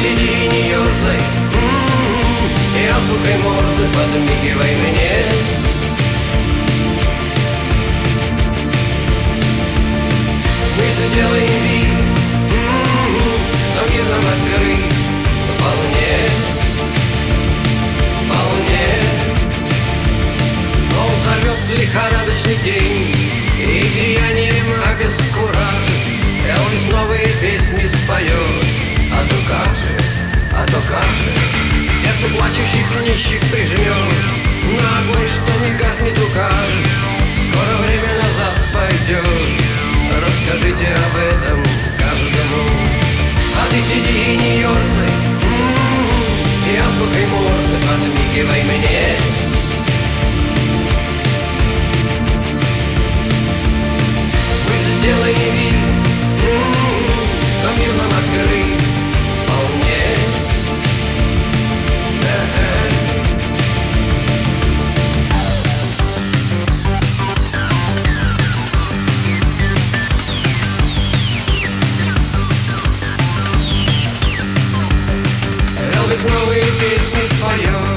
сиди и не ерзай, и отпухай морды, подмигивай мне. Мы сделаем вид, что мир нам открыт вполне, вполне. Но зовет лихорадочный день, и сиянием обескуражит. Элвис новые песни споет, а то как же сердце плачущих нищих прижмет, на огонь, что не гаснет, укажет. Скоро время назад пойдет, расскажите об этом каждому. А ты сиди и не ерзай, и отпухай морды, подмигивай мне. Мы сделаем вид, что мир нам открыт вполне. Элвис новые песни споет,